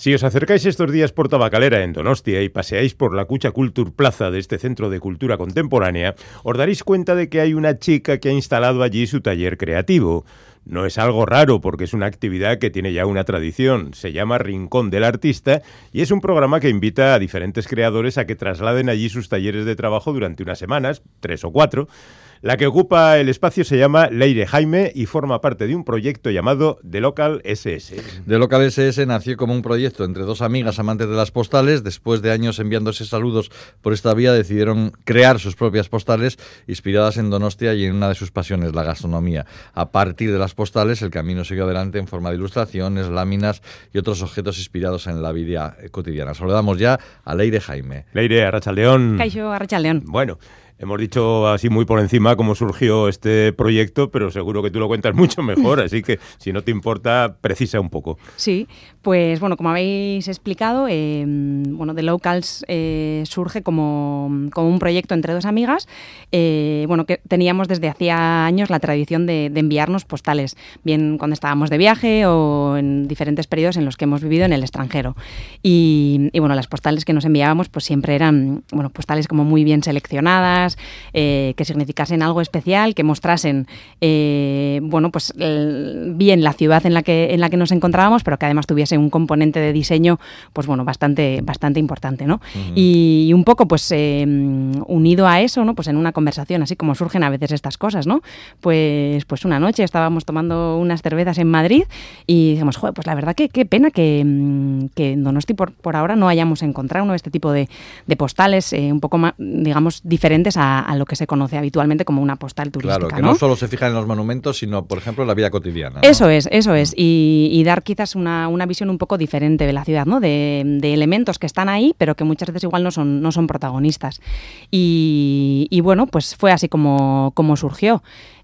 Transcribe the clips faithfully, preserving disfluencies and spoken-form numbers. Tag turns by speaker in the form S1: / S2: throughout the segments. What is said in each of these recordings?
S1: Si os acercáis estos días por Tabacalera, en Donostia, y paseáis por la Kutxa Kultur Plaza de este centro de cultura contemporánea, os daréis cuenta de que hay una chica que ha instalado allí su taller creativo. No es algo raro porque es una actividad que tiene ya una tradición. Se llama Rincón del Artista y es un programa que invita a diferentes creadores a que trasladen allí sus talleres de trabajo durante unas semanas, tres o cuatro. La que ocupa el espacio se llama Leire Jaime y forma parte de un proyecto llamado The Local S S.
S2: The Local S S nació como un proyecto entre dos amigas amantes de las postales. Después de años enviándose saludos por esta vía, decidieron crear sus propias postales inspiradas en Donostia y en una de sus pasiones, la gastronomía. A partir de las postales, el camino siguió adelante en forma de ilustraciones, láminas y otros objetos inspirados en la vida cotidiana. Saludamos ya a Leire Jaime.
S1: Leire, Arratsaldeon.
S3: Kaixo, Arratsaldeon.
S1: Bueno, hemos dicho así muy por encima cómo surgió este proyecto, pero seguro que tú lo cuentas mucho mejor, así que si no te importa, precisa un poco.
S3: Sí, pues bueno, como habéis explicado, eh, bueno, The Locals eh, surge como, como un proyecto entre dos amigas, eh, bueno, que teníamos desde hacía años la tradición de, de enviarnos postales, bien cuando estábamos de viaje o en diferentes periodos en los que hemos vivido en el extranjero. Y, y bueno, las postales que nos enviábamos pues siempre eran, bueno, postales como muy bien seleccionadas, Eh, que significasen algo especial, que mostrasen eh, bueno, pues el, bien la ciudad en la que en la que nos encontrábamos, pero que además tuviese un componente de diseño, pues bueno, bastante bastante importante, ¿no? Uh-huh. Y, y un poco, pues eh, unido a eso, ¿no? Pues en una conversación, así como surgen a veces estas cosas, ¿no? Pues, pues una noche estábamos tomando unas cervezas en Madrid y dijimos, joder, pues la verdad que qué pena que, que en Donosti por, por ahora no hayamos encontrado, ¿no? Este tipo de, de postales eh, un poco más, digamos, diferentes A, a lo que se conoce habitualmente como una postal turística.
S2: Claro, que
S3: ¿no?
S2: no solo se fijan en los monumentos, sino, por ejemplo, en la vida cotidiana, ¿no?
S3: Eso es, eso es. Y, y dar quizás una, una visión un poco diferente de la ciudad, ¿no? De, de elementos que están ahí, pero que muchas veces igual no son, no son protagonistas. Y, y bueno, pues fue así como, como surgió.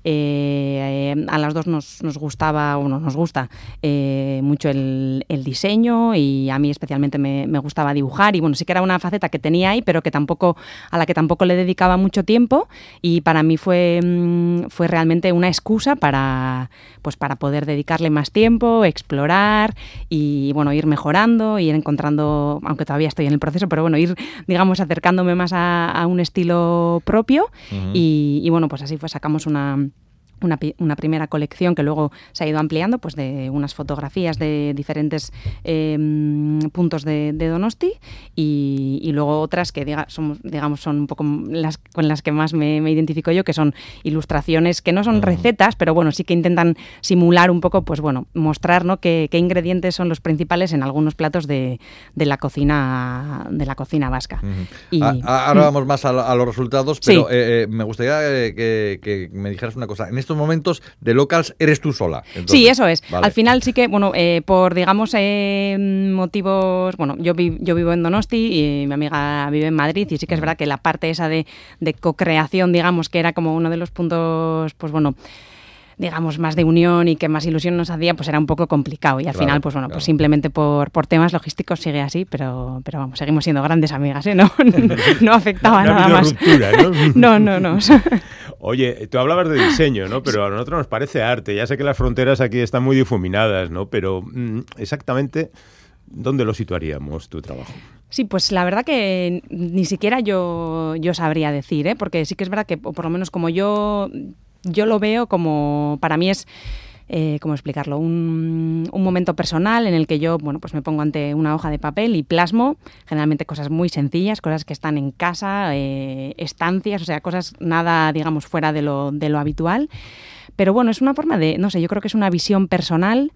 S3: Eh, eh, a las dos nos, nos gustaba, o no, nos gusta eh, mucho el, el diseño y a mí especialmente me, me gustaba dibujar y bueno, sí que era una faceta que tenía ahí, pero que tampoco, a la que tampoco le dedicaba mucho tiempo y para mí fue, fue realmente una excusa para, pues para poder dedicarle más tiempo, explorar y bueno, ir mejorando, ir encontrando, aunque todavía estoy en el proceso, pero bueno, ir, digamos, acercándome más a, a un estilo propio. Uh-huh. y, y bueno, pues así fue, sacamos una Una, una primera colección que luego se ha ido ampliando, pues de unas fotografías de diferentes eh, puntos de, de Donosti y, y luego otras que diga, son, digamos son un poco las con las que más me, me identifico yo, que son ilustraciones que no son recetas, pero bueno, sí que intentan simular un poco, pues bueno, mostrar, ¿no? qué, qué ingredientes son los principales en algunos platos de, de la cocina de la cocina vasca.
S2: Uh-huh.
S3: Y,
S2: a, ahora vamos más a, a los resultados, pero
S3: sí.
S2: eh, eh, me gustaría eh, que, que me dijeras una cosa. En estos momentos de Locals eres tú sola. Entonces,
S3: sí, eso es.
S2: Vale.
S3: Al final sí que, bueno, eh, por, digamos, eh, motivos... Bueno, yo, vi, yo vivo en Donosti y mi amiga vive en Madrid y sí que es verdad que la parte esa de, de co-creación, digamos, que era como uno de los puntos, pues bueno, digamos, más de unión y que más ilusión nos hacía, pues era un poco complicado. Y al
S2: claro,
S3: final, pues bueno,
S2: claro.
S3: pues simplemente por, por temas logísticos sigue así, pero, pero vamos, seguimos siendo grandes amigas, ¿eh? No, no afectaba
S1: no, no
S3: nada más.
S1: Ruptura,
S3: no,
S1: ¿no?
S3: no, no.
S1: Oye, tú hablabas de diseño, ¿no? Pero a nosotros nos parece arte. Ya sé que las fronteras aquí están muy difuminadas, ¿no? Pero mmm, exactamente, ¿dónde lo situaríamos tu trabajo?
S3: Sí, pues la verdad que ni siquiera yo, yo sabría decir, ¿eh? Porque sí que es verdad que, por lo menos como yo... Yo lo veo como, para mí es, eh, ¿cómo explicarlo? Un, un momento personal en el que yo, bueno, pues me pongo ante una hoja de papel y plasmo generalmente cosas muy sencillas, cosas que están en casa, eh, estancias, o sea, cosas nada, digamos, fuera de lo, de lo habitual. Pero bueno, es una forma de, no sé, yo creo que es una visión personal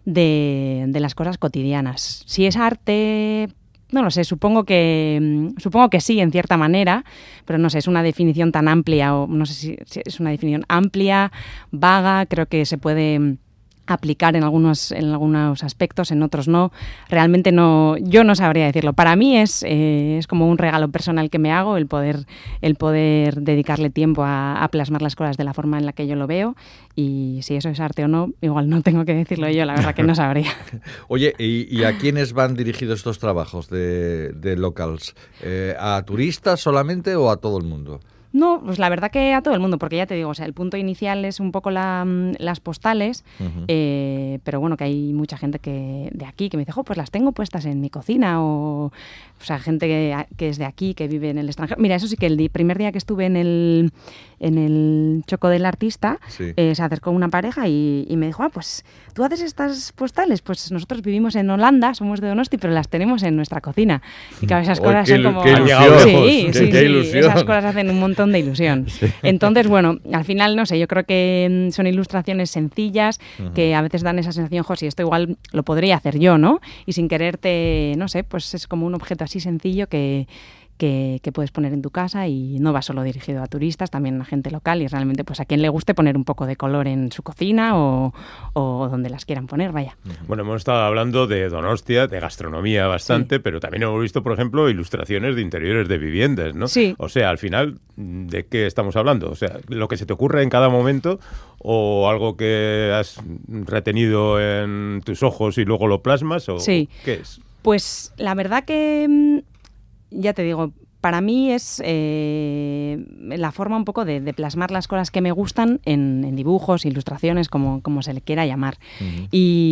S3: de, de las cosas cotidianas. Si es arte... No lo sé, supongo que supongo que sí, en cierta manera, pero no sé, es una definición tan amplia, o no sé si, si es una definición amplia, vaga, creo que se puede aplicar en algunos en algunos aspectos, en otros no. Realmente no, yo no sabría decirlo. Para mí es eh, es como un regalo personal que me hago el poder el poder dedicarle tiempo a, a plasmar las cosas de la forma en la que yo lo veo. Y si eso es arte o no, igual no tengo que decirlo yo, la verdad que no sabría.
S2: Oye, ¿y, y a quiénes van dirigidos estos trabajos de, de Locals? Eh, ¿A turistas solamente o a todo el mundo?
S3: No, pues la verdad que a todo el mundo, porque ya te digo, o sea, el punto inicial es un poco la, las postales, uh-huh. eh, pero bueno, que hay mucha gente que de aquí que me dice, jo, pues las tengo puestas en mi cocina, o, o sea, gente que, que es de aquí, que vive en el extranjero. Mira, eso sí que el di- primer día que estuve en el, en el Choco del Artista, sí. eh, se acercó una pareja y, y me dijo, ah, pues tú haces estas postales, pues nosotros vivimos en Holanda, somos de Donosti, pero las tenemos en nuestra cocina. Y claro, esas cosas son como...
S2: Qué ilusión.
S3: Sí,
S2: qué,
S3: sí,
S2: qué
S3: sí,
S2: ilusión.
S3: Esas cosas hacen un montón de ilusión. Sí. Entonces, bueno, al final, no sé, yo creo que son ilustraciones sencillas, uh-huh. que a veces dan esa sensación, jo, si esto igual lo podría hacer yo, ¿no? Y sin quererte, no sé, pues es como un objeto así sencillo que... Que, que puedes poner en tu casa y no va solo dirigido a turistas, también a gente local y realmente pues a quien le guste poner un poco de color en su cocina o, o donde las quieran poner, vaya.
S1: Bueno, hemos estado hablando de Donostia, de gastronomía bastante, sí. pero también hemos visto, por ejemplo, ilustraciones de interiores de viviendas, ¿no?
S3: Sí.
S1: O sea, al final, ¿de qué estamos hablando? O sea, lo que se te ocurre en cada momento o algo que has retenido en tus ojos y luego lo plasmas, ¿o
S3: sí.
S1: qué es?
S3: Pues la verdad que... Ya te digo, para mí es eh, la forma un poco de, de plasmar las cosas que me gustan en, en dibujos, ilustraciones, como, como se le quiera llamar. Uh-huh.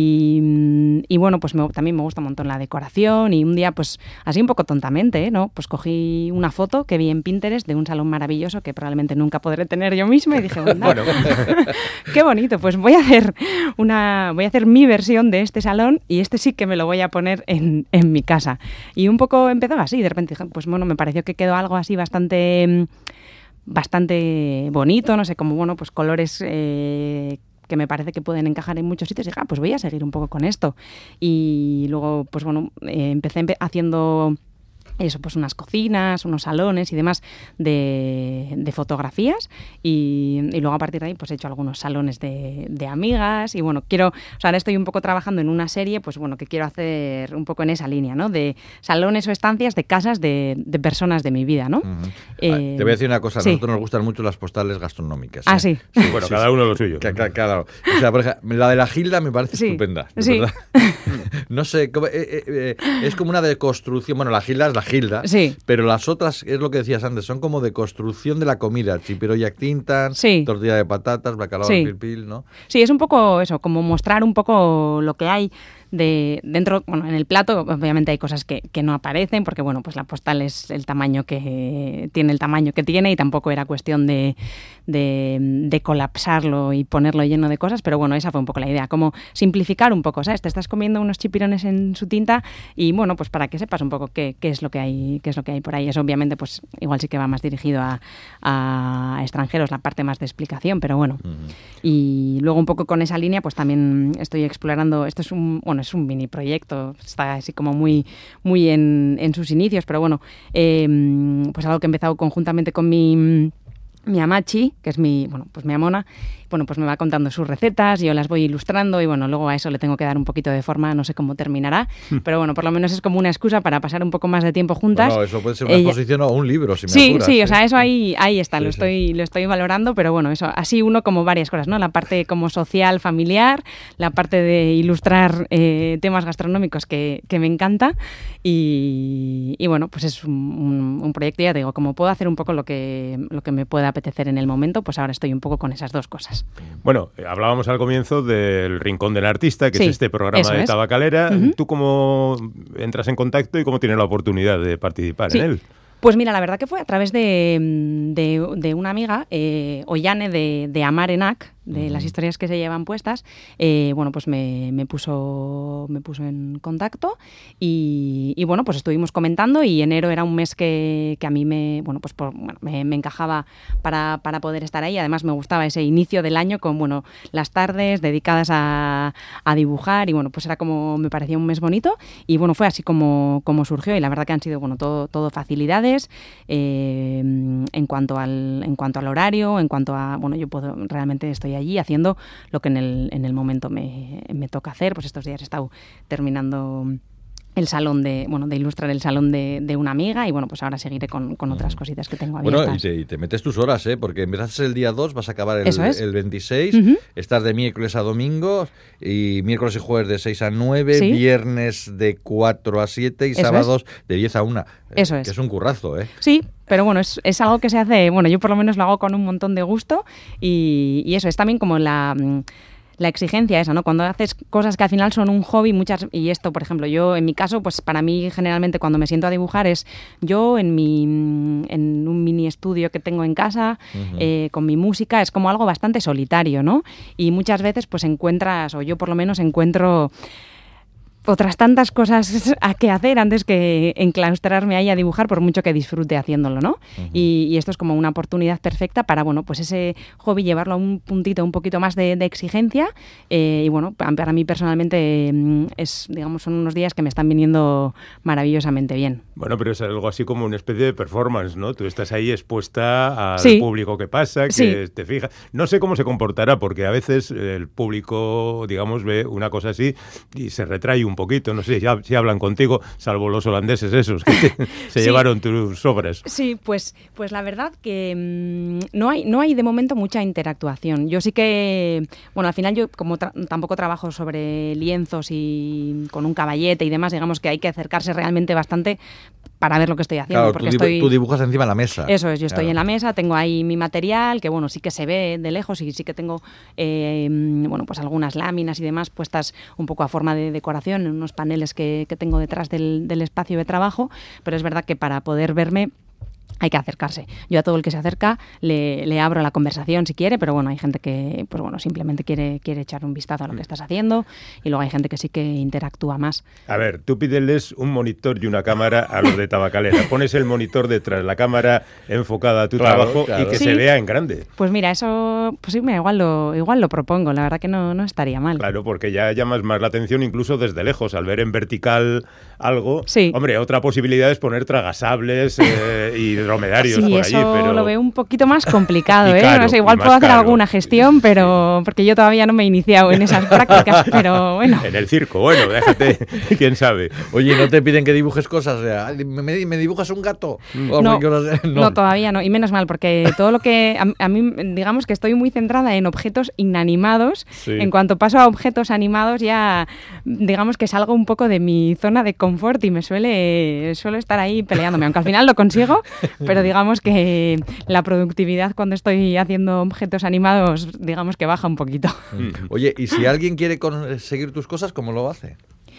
S3: Y, y bueno, pues me, también me gusta un montón la decoración y un día, pues así un poco tontamente, ¿no? Pues cogí una foto que vi en Pinterest de un salón maravilloso que probablemente nunca podré tener yo misma y dije, bueno, bueno. qué bonito, pues voy a hacer una, voy a hacer mi versión de este salón y este sí que me lo voy a poner en, en mi casa. Y un poco empezó así, de repente dije, pues bueno, me pareció que quedó algo así bastante bastante bonito, no sé, como bueno, pues colores eh, que me parece que pueden encajar en muchos sitios y dije, ah, pues voy a seguir un poco con esto. Y luego, pues bueno, eh, empecé empe- haciendo eso, pues unas cocinas, unos salones y demás de, de fotografías y, y luego a partir de ahí pues he hecho algunos salones de, de amigas y bueno, quiero, o sea, ahora estoy un poco trabajando en una serie, pues bueno, que quiero hacer un poco en esa línea, ¿no? De salones o estancias de casas de, de personas de mi vida, ¿no?
S2: Uh-huh.
S3: Eh,
S2: Te voy a decir una cosa, a
S3: sí.
S2: nosotros nos gustan mucho las postales gastronómicas. ¿eh?
S3: Ah, sí.
S1: sí bueno, sí, cada sí. uno lo suyo.
S2: Claro, claro. O sea, por ejemplo, la de la Gilda me parece
S3: sí.
S2: estupenda, de
S3: sí.
S2: verdad. No sé, como, eh, eh, es como una deconstrucción, bueno, la Gilda es la Gilda,
S3: sí.
S2: pero las otras, es lo que decías antes, son como de construcción de la comida, chipiroyac tintan,
S3: sí.
S2: tortilla de patatas, bacalao
S3: sí.
S2: al pil pil, ¿no?
S3: Sí, es un poco eso, como mostrar un poco lo que hay de dentro, bueno, en el plato obviamente hay cosas que, que no aparecen porque bueno, pues la postal es el tamaño que tiene el tamaño que tiene y tampoco era cuestión de, de, de colapsarlo y ponerlo lleno de cosas, pero bueno, esa fue un poco la idea, como simplificar un poco, ¿sabes? Te estás comiendo unos chipirones en su tinta y bueno, pues para que sepas un poco qué, qué es lo que hay, qué es lo que hay por ahí. Eso obviamente pues igual sí que va más dirigido a, a extranjeros, la parte más de explicación, pero bueno. Uh-huh. Y luego un poco con esa línea pues también estoy explorando, esto es un, bueno, es un mini proyecto, está así como muy, muy en, en sus inicios, pero bueno, eh, pues algo que he empezado conjuntamente con mi, mi amachi, que es mi, bueno, pues mi amona. Bueno, pues me va contando sus recetas, yo las voy ilustrando y bueno, luego a eso le tengo que dar un poquito de forma, no sé cómo terminará, pero bueno, por lo menos es como una excusa para pasar un poco más de tiempo juntas.
S2: Bueno, eso puede ser una Ella... exposición o un libro, si me
S3: Sí,
S2: apuras,
S3: sí,
S2: ¿eh?
S3: o sea, eso ahí, ahí está,
S2: sí,
S3: lo,
S2: sí.
S3: estoy, lo estoy valorando, pero bueno, eso, así uno como varias cosas, ¿no? La parte como social, familiar, la parte de ilustrar eh, temas gastronómicos que, que me encanta y, y bueno, pues es un, un, un proyecto, ya te digo, como puedo hacer un poco lo que, lo que me pueda apetecer en el momento, pues ahora estoy un poco con esas dos cosas.
S1: Bueno, hablábamos al comienzo del Rincón del Artista, que sí, es este programa de Tabacalera. Uh-huh. ¿Tú cómo entras en contacto y cómo tienes la oportunidad de participar sí. en él?
S3: Pues mira, la verdad que fue a través de, de, de una amiga, eh, Ollane de, de Amarenac, de uh-huh. las historias que se llevan puestas, eh, bueno, pues me, me puso me puso en contacto y, y bueno, pues estuvimos comentando y enero era un mes que, que a mí me, bueno, pues por, bueno, me, me encajaba para, para poder estar ahí. Además me gustaba ese inicio del año con, bueno, las tardes dedicadas a, a dibujar y bueno, pues era como, me parecía un mes bonito y bueno, fue así como, como surgió y la verdad que han sido, bueno, todo, todo facilidades eh, en cuanto al, en cuanto al horario, en cuanto a, bueno, yo puedo, realmente estoy allí haciendo lo que en el, en el momento me, me toca hacer. Pues estos días he estado terminando el salón de, bueno, de ilustrar el salón de, de una amiga y bueno, pues ahora seguiré con, con otras cositas que tengo abiertas.
S2: Bueno, y te, y te metes tus horas, ¿eh? Porque empezaste el día dos, vas a acabar el,
S3: es.
S2: el veintiséis,
S3: uh-huh.
S2: estás de miércoles a domingo y miércoles y jueves de seis a nueve,
S3: ¿Sí?
S2: viernes de cuatro a siete y
S3: Eso
S2: sábados
S3: es.
S2: de diez a una.
S3: Eso
S2: eh,
S3: es.
S2: Que es un currazo, ¿eh?
S3: Sí. pero bueno, es, es algo que se hace, bueno, yo por lo menos lo hago con un montón de gusto y, y eso es también como la... la exigencia esa, ¿no? Cuando haces cosas que al final son un hobby, muchas, y esto, por ejemplo, yo en mi caso, pues para mí generalmente cuando me siento a dibujar es yo en mi en un mini estudio que tengo en casa, uh-huh. eh, con mi música, es como algo bastante solitario, ¿no? Y muchas veces pues encuentras, o yo por lo menos encuentro otras tantas cosas a que hacer antes que enclaustrarme ahí a dibujar, por mucho que disfrute haciéndolo, ¿no? Uh-huh. Y, y esto es como una oportunidad perfecta para, bueno, pues ese hobby llevarlo a un puntito un poquito más de, de exigencia eh, y, bueno, para mí personalmente es, digamos, son unos días que me están viniendo maravillosamente bien.
S1: Bueno, pero es algo así como una especie de performance, ¿no? Tú estás ahí expuesta al
S3: sí.
S1: público que pasa, que
S3: sí.
S1: te fija. No sé cómo se comportará, porque a veces el público, digamos, ve una cosa así y se retrae un poquito, no sé, ya, si hablan contigo, salvo los holandeses esos que te, se sí. llevaron tus obras.
S3: Sí, pues, pues la verdad que mmm, no hay, no hay de momento mucha interactuación. Yo sí que, bueno, al final yo como tra- tampoco trabajo sobre lienzos y con un caballete y demás, digamos que hay que acercarse realmente bastante para ver lo que estoy haciendo.
S2: Claro,
S3: porque
S2: tú,
S3: estoy...
S2: tú dibujas encima de la mesa.
S3: Eso es, yo estoy
S2: claro.
S3: en la mesa, tengo ahí mi material, que bueno, sí que se ve de lejos y sí que tengo, eh, bueno, pues algunas láminas y demás puestas un poco a forma de decoración en unos paneles que, que tengo detrás del, del espacio de trabajo, pero es verdad que para poder verme hay que acercarse. Yo a todo el que se acerca le, le abro la conversación si quiere, pero bueno, hay gente que pues bueno, simplemente quiere, quiere echar un vistazo a lo que estás haciendo y luego hay gente que sí que interactúa más.
S1: A ver, tú pídeles un monitor y una cámara a los de Tabacalera. Pones el monitor detrás, la cámara enfocada a tu claro, trabajo claro. y que
S3: sí.
S1: se vea en grande.
S3: Pues mira, eso pues sí, mira, igual, lo, igual lo propongo, la verdad que no, no estaría mal.
S1: Claro, porque ya llamas más la atención incluso desde lejos, al ver en vertical algo.
S3: Sí.
S1: Hombre, otra posibilidad es poner tragasables eh, y dromedarios
S3: sí,
S1: por
S3: allí,
S1: eso
S3: pero...
S1: lo
S3: veo un poquito más complicado, ¿eh?
S1: caro,
S3: No sé, igual puedo hacer
S1: caro.
S3: alguna gestión, pero porque yo todavía no me he iniciado en esas prácticas, pero bueno.
S1: En el circo, bueno, déjate, quién sabe.
S2: Oye, ¿no te piden que dibujes cosas? ¿Me, me dibujas un gato?
S3: No, no, no, todavía no, y menos mal, porque todo lo que... A, a mí, digamos que estoy muy centrada en objetos inanimados. Sí. En cuanto paso a objetos animados ya, digamos que salgo un poco de mi zona de confort y me suele, suelo estar ahí peleándome, aunque al final lo consigo, pero digamos que la productividad cuando estoy haciendo objetos animados, digamos que baja un poquito.
S2: Oye, ¿y si alguien quiere conseguir tus cosas, cómo lo hace?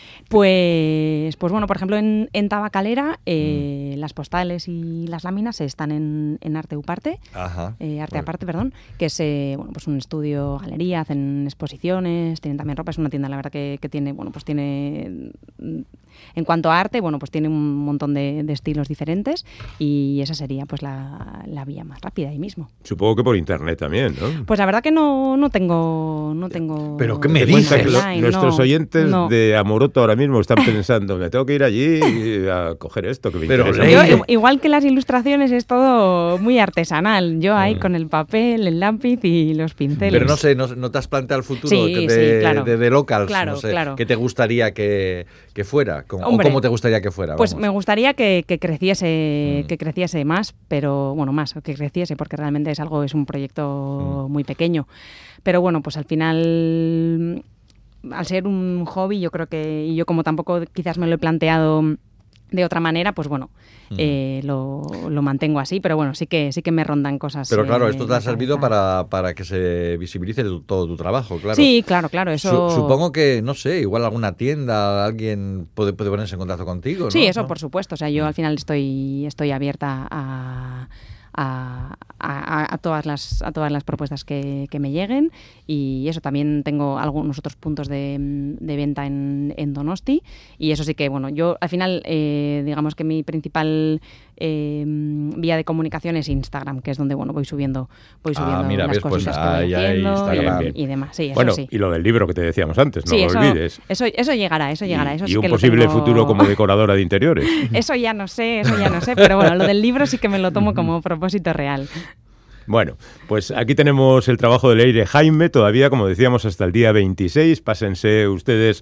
S3: Pues, pues bueno, por ejemplo, en, en Tabacalera eh, mm. las postales y las láminas están en, en Arte Uparte,
S2: Ajá.
S3: Eh, Arte bueno. Aparte, perdón, que es eh, bueno, pues un estudio, galería, hacen exposiciones, tienen también ropa, es una tienda, la verdad, que, que tiene, bueno, pues tiene, en cuanto a arte, bueno, pues tiene un montón de, de estilos diferentes y esa sería pues la, la vía más rápida ahí mismo.
S1: Supongo que por internet también, ¿no?
S3: Pues la verdad que no, no tengo, no tengo...
S2: ¿Pero qué me dices?
S1: Que lo, nuestros
S3: no,
S1: oyentes
S3: no.
S1: de Amoroto ahora mismo están pensando, me tengo que ir allí a coger esto, que me
S2: Pero
S1: interesa.
S3: Yo, igual que las ilustraciones es todo muy artesanal, yo ahí mm. con el papel, el lápiz y los pinceles.
S2: Pero no sé, no, no te has planteado el futuro
S3: sí,
S2: de,
S3: sí, claro.
S2: de, de locals,
S3: claro,
S2: no sé,
S3: claro.
S2: ¿qué te gustaría que, que fuera? ¿Cómo,
S3: Hombre,
S2: ¿O cómo te gustaría que fuera?
S3: Pues
S2: vamos.
S3: me gustaría que, que creciese, mm. que creciese más, pero bueno, más, que creciese, porque realmente es algo, es un proyecto mm. muy pequeño. Pero bueno, pues al final... Al ser un hobby, yo creo que, y yo como tampoco quizás me lo he planteado de otra manera, pues bueno, uh-huh. eh, lo, lo mantengo así, pero bueno, sí que sí que me rondan cosas.
S2: Pero claro,
S3: eh,
S2: esto te ha servido para, para que se visibilice tu, todo tu trabajo, claro.
S3: Sí, claro, claro, eso...
S2: Su, supongo que, no sé, igual alguna tienda, alguien puede, puede ponerse en contacto contigo, ¿no?
S3: Sí, eso
S2: ¿no?
S3: por supuesto, o sea, yo al final estoy, estoy abierta a... A, a, a todas las a todas las propuestas que, que me lleguen y eso también tengo algunos otros puntos de, de venta en, en Donosti y eso sí que bueno yo al final eh, digamos que mi principal eh, vía de comunicación es Instagram, que es donde bueno voy subiendo voy subiendo
S2: ah, mira,
S3: las
S2: ves,
S3: cositas
S2: pues,
S3: que voy
S2: ahí,
S3: haciendo
S2: ahí,
S3: y,
S1: bien.
S3: y demás sí, eso
S1: bueno
S3: sí.
S1: Y lo del libro que te decíamos antes, no
S3: sí,
S1: lo
S3: eso,
S1: olvides
S3: eso, eso llegará eso llegará
S1: y,
S3: eso
S1: y
S3: sí
S1: un
S3: que
S1: posible
S3: lo tengo...
S1: futuro como decoradora de interiores.
S3: Eso ya no sé, eso ya no sé, pero bueno, lo del libro sí que me lo tomo como propósito real.
S1: Bueno, pues aquí tenemos el trabajo de Leire Jaime, todavía, como decíamos, hasta el día veintiséis. Pásense ustedes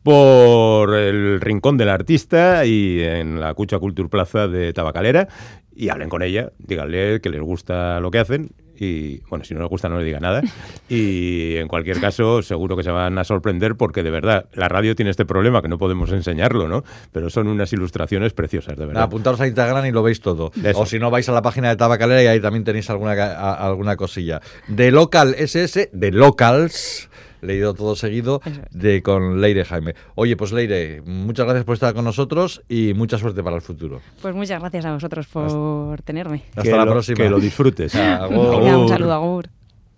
S1: por el Rincón del Artista y en la Cucha Cultur Plaza de Tabacalera y hablen con ella, díganle que les gusta lo que hacen y, bueno, si no les gusta no le diga nada. Y en cualquier caso, seguro que se van a sorprender porque, de verdad, la radio tiene este problema que no podemos enseñarlo, ¿no? Pero son unas ilustraciones preciosas, de verdad.
S2: Apuntaros a Instagram y lo veis todo.
S1: Eso.
S2: O si no, vais a la página de Tabacalera y ahí también tenéis alguna, a, alguna cosilla. De Local S S, de Locals, leído todo seguido, de con Leire Jaime. Oye, pues Leire, muchas gracias por estar con nosotros y mucha suerte para el futuro.
S3: Pues muchas gracias a vosotros por
S2: hasta,
S3: tenerme.
S2: Hasta
S1: que
S2: la
S1: lo,
S2: próxima.
S1: Que lo disfrutes.
S2: Agur.
S3: Venga, un saludo, agur.